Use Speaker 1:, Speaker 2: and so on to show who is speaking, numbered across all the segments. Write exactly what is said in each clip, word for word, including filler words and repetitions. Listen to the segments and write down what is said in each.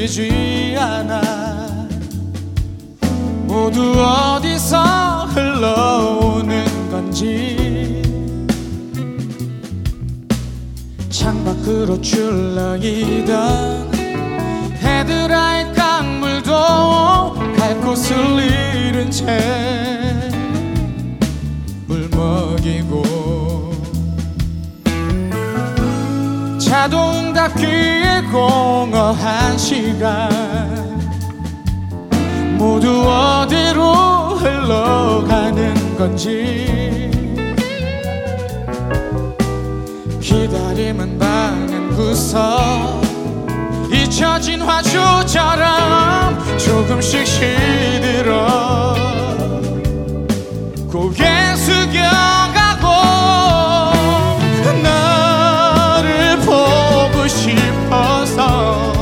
Speaker 1: 보이지 않아. 모두 어디서 흘러오는 건지. 창밖으로 출렁이던 헤드라이트 강물도 갈 곳을 잃은 채 울먹이고, 자동 닫기에 공허한 시간, 모두 어디로 흘러가는 건지. 기다림은 방은 구석, 잊혀진 화초처럼 조금씩 시들어 고개 숙여가고, 너를 보고 싶어서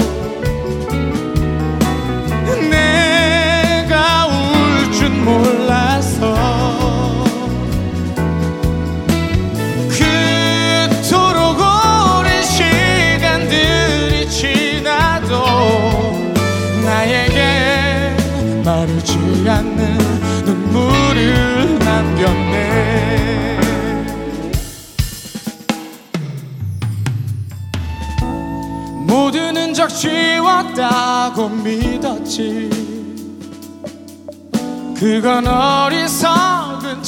Speaker 1: 내가 울 줄 몰라서 그토록 오랜 시간들이 지나도 나에게 마르지 않는 눈물을 남겼네. 모든 흔적 지웠다고 믿었지. 그건 어리석은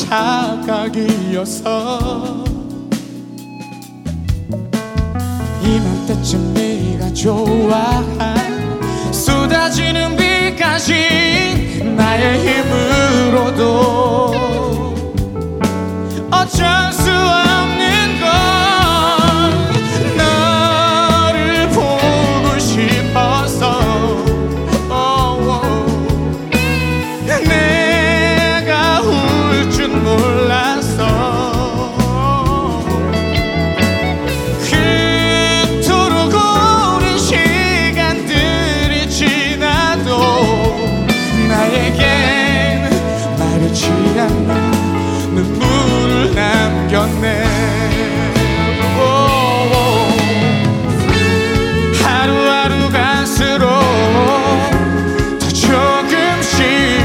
Speaker 1: 착각이었어. 이맘때쯤 네가 좋아한 쏟아지는 비까지 나의 힘으로도 어쩔 수 없는 걸. 너를 보고 싶어서 oh, oh. 내가 울 줄 몰라서 그토록 오랜 시간들이 지나도 나에겐 마르지 않는 눈물을 남겼네. 하루하루 갈수록 더 조금씩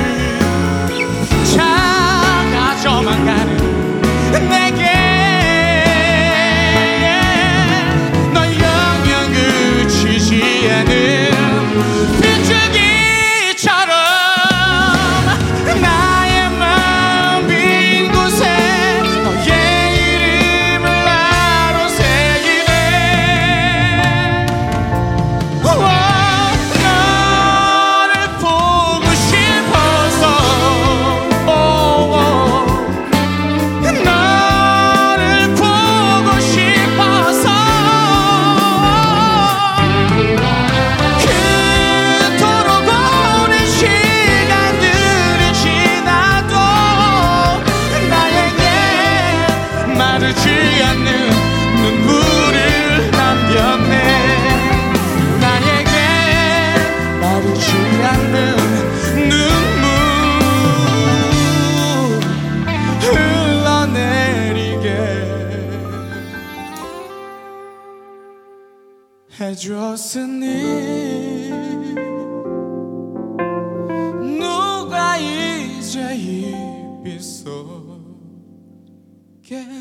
Speaker 1: 작아져만 가는 내게 널 영영 그치지 않은 빗줄기처럼 나의 마음 빈 곳에 너의 이름을 나로 새기네. 우와, 너를 보고 싶어서 oh, oh. 너를 보고 싶어서 그토록 오랜 시간들이 지나도 나에게 마르지 않는 눈물을 남겼네. 나에게 마르지 않는 눈물 흘러내리게 해줬으니 누가 이제 이 빗속에